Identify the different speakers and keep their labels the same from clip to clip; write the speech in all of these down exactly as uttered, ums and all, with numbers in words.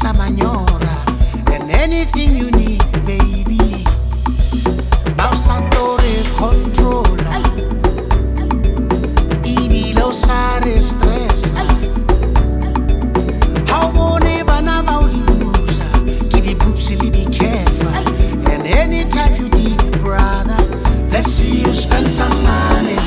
Speaker 1: Samanyora, and anything you need, baby. Now Satore controller, Ibilo sare stress. How money bana mauliusa, give it poopsily be careful. And anytime you need, brother, let's see you spend some money.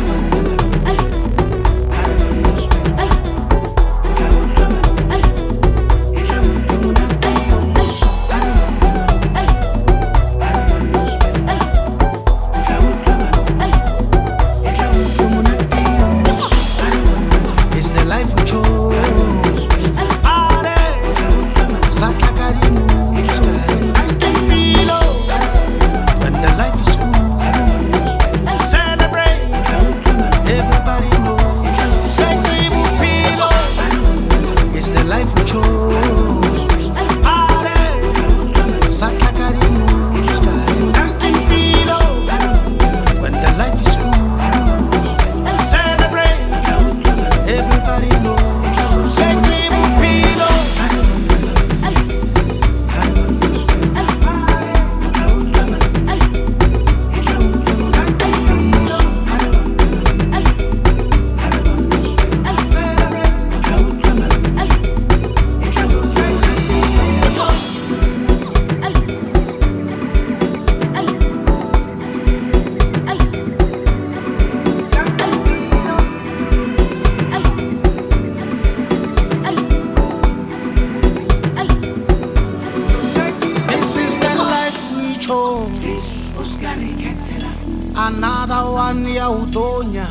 Speaker 1: Another one ya utonya.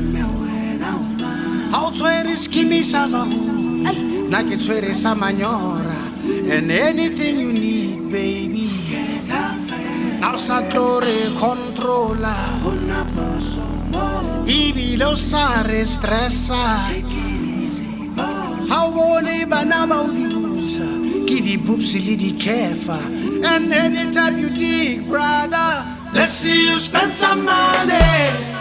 Speaker 1: How swear skimmy sama na ke swear samanyora. And anything you need, baby. Now Satore controller. Ibilo sare stressa. How money bana mauliusa. Kidi poopsily di kefa. And anytime you dig, brother, let's see you spend some money.